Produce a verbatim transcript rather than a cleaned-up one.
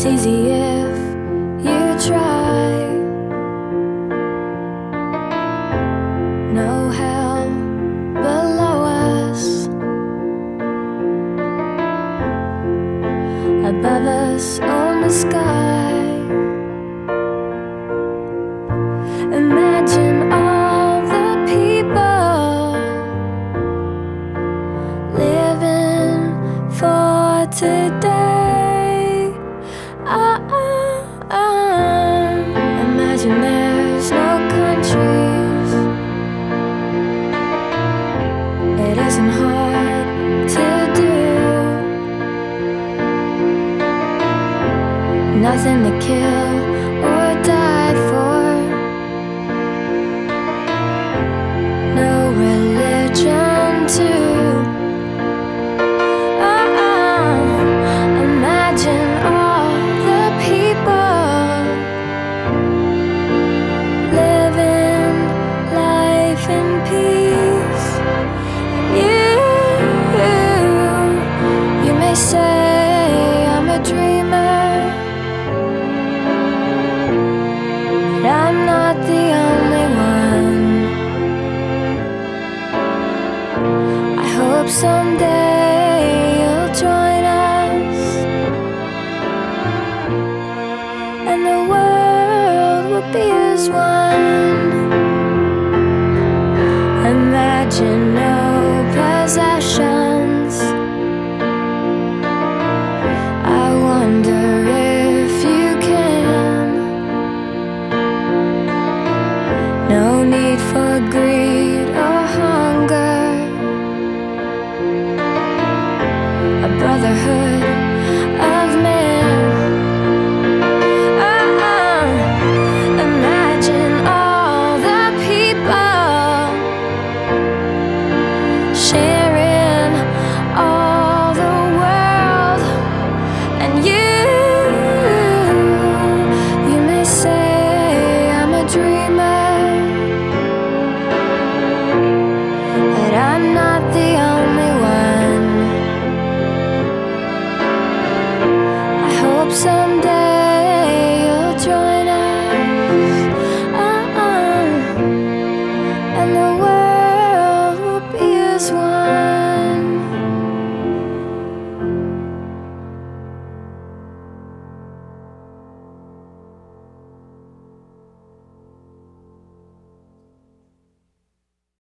It's easy if you try. No hell below us, above us on the sky. Imagine all the people living for today. Ah, ah, ah. Imagine there's no countries. It isn't hard to do. Nothing to kill or die for. No religion too. Oh, oh. Imagine all the people living life in peace. You, you may say I'm a dreamer, but I'm not the only one. I hope someday you'll join us, and the world will be as one. Imagine